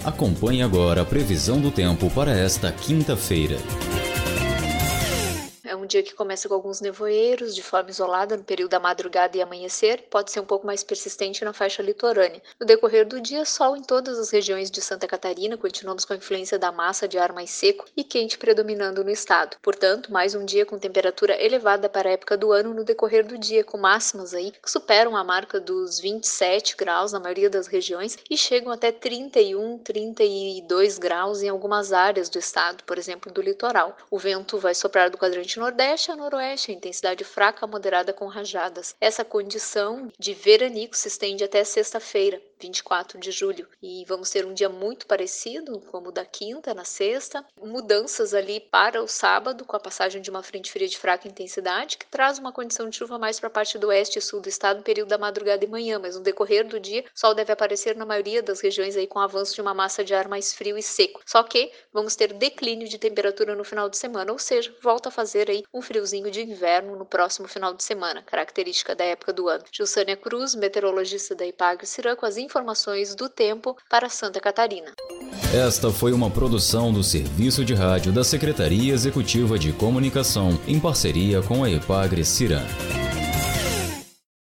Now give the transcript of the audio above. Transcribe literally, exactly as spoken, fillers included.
Acompanhe agora a previsão do tempo para esta quinta-feira. É um dia que começa com alguns nevoeiros, de forma isolada no período da madrugada e amanhecer, pode ser um pouco mais persistente na faixa litorânea. No decorrer do dia, sol em todas as regiões de Santa Catarina, continuamos com a influência da massa de ar mais seco e quente predominando no estado. Portanto, mais um dia com temperatura elevada para a época do ano no decorrer do dia, com máximas aí que superam a marca dos vinte e sete graus na maioria das regiões e chegam até trinta e um, trinta e dois graus em algumas áreas do estado, por exemplo, do litoral. O vento vai soprar do quadrante nordeste a noroeste, a intensidade fraca a moderada com rajadas. Essa condição de veranico se estende até sexta-feira, vinte e quatro de julho, e vamos ter um dia muito parecido como o da quinta na sexta, mudanças ali para o sábado com a passagem de uma frente fria de fraca intensidade que traz uma condição de chuva mais para a parte do oeste e sul do estado no período da madrugada e manhã, mas no decorrer do dia o sol deve aparecer na maioria das regiões aí com o avanço de uma massa de ar mais frio e seco. Só que vamos ter declínio de temperatura no final de semana, ou seja, volta a fazer aí um friozinho de inverno no próximo final de semana, característica da época do ano. Jussânia Cruz, meteorologista da Ipagre-Cirã, com as informações do tempo para Santa Catarina. Esta foi uma produção do Serviço de Rádio da Secretaria Executiva de Comunicação, em parceria com a Ipagre-Cirã.